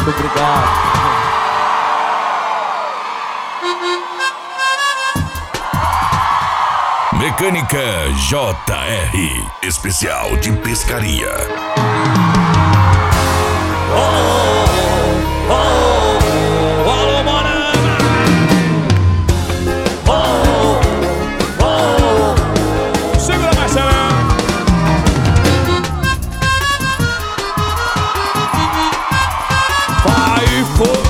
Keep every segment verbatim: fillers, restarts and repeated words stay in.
Muito obrigado. Mecânica J R, especial de pescaria. Oh, oh, oh, alô, morena. Oh, oh, segura, Marcelo. Vai, pô.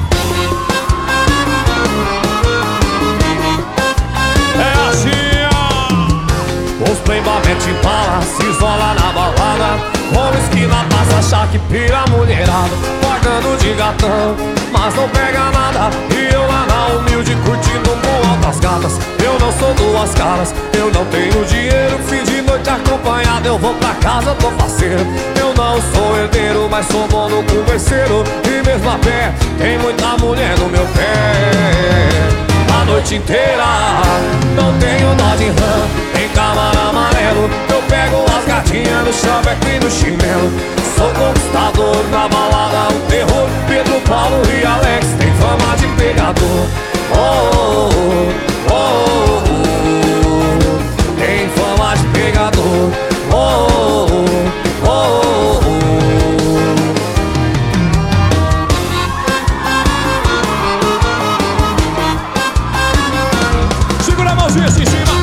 Playboy mete bala, se isola na balada, com esquina passa, achar que pira a mulherada, pagando de gatão, mas não pega nada. E eu lá na humilde curtindo com altas gatas. Eu não sou duas caras, eu não tenho dinheiro. Fim de noite acompanhado, eu vou pra casa, tô faceiro. Eu não sou herdeiro, mas sou bom no converseiro. E mesmo a pé, tem muita mulher no meu pé. A noite inteira, não tenho dó de rã, tem Camaro amarelo. Eu pego as gatinhas no chaveco e no chinelo. Sou conquistador, na balada o terror. Pedro, Paulo e Alex tem fama de pegador. Oh, oh, oh, oh, tem fama de pegador. Oh, oh, oh, oh. Segura a mãozinha assim em cima.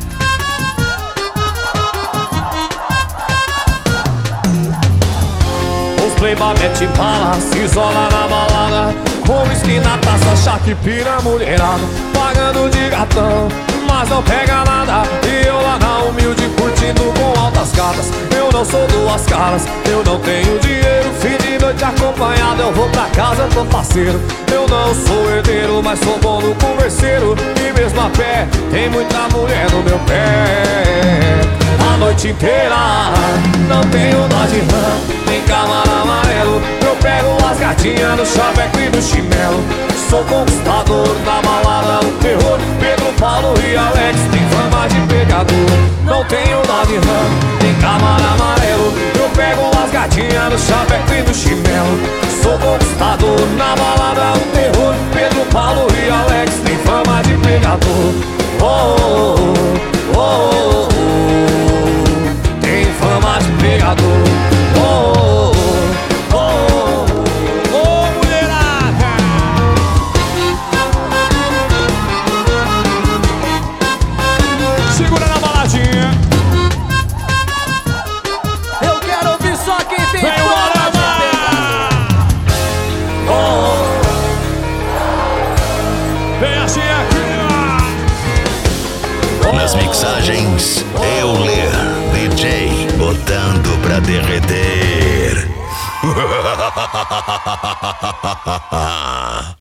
Playboy mete bala, se isola na balada, com whisky na taça, achar que pira a mulherada, pagando de gatão, mas não pega nada. E eu lá na humilde curtindo com altas gatas. Eu não sou duas caras, eu não tenho dinheiro. Fim de noite acompanhado, eu vou pra casa, tô parceiro. Eu não sou herdeiro, mas sou bom no converseiro. E mesmo a pé, tem muita mulher no meu pé. A noite inteira, não tenho dó de rã, tem Camaro amarelo. Eu pego as gatinhas no chaveco e no chinelo. Sou conquistador, na balada o terror. Pedro, Paulo e Alex tem fama de pegador. Não tenho dó de rã, tem Camaro amarelo. Eu pego as gatinhas no chaveco e no chinelo. Sou conquistador, na balada o terror. Pedro, Paulo e Alex tem fama de pegador. Oh, oh, oh, oh, tem fama de pegador. Oh, oh, oh, oh, mulherada. Segura na baladinha. Eu quero ouvir só quem tem fama de pegador. Oh, vem assim aqui. Nas mixagens, Euler, D J, botando pra derreter.